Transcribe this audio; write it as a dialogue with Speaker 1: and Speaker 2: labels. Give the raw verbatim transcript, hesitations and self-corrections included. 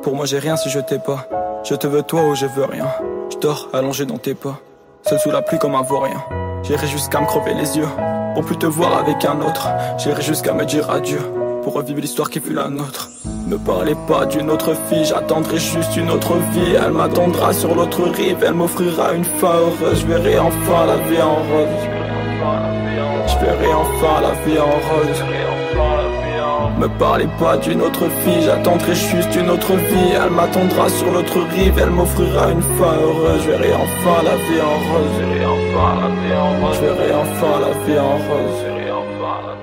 Speaker 1: Pour moi j'ai rien si je t'ai pas. Je te veux toi ou je veux rien. Je dors allongé dans tes pas, seul sous la pluie comme un vaurien. J'irai jusqu'à me crever les yeux pour plus te voir avec un autre. J'irai jusqu'à me dire adieu pour revivre l'histoire qui fut la nôtre. Ne parlez pas d'une autre fille, j'attendrai juste une autre vie. Elle m'attendra sur l'autre rive, elle m'offrira une fin heureuse. Je verrai enfin la vie en rose. Je verrai enfin la vie en rose. Me parlez pas d'une autre fille, j'attendrai juste une autre vie. Elle m'attendra sur l'autre rive, elle m'offrira une fin heureuse. Je verrai enfin la vie en rose. Je verrai enfin la vie en rose.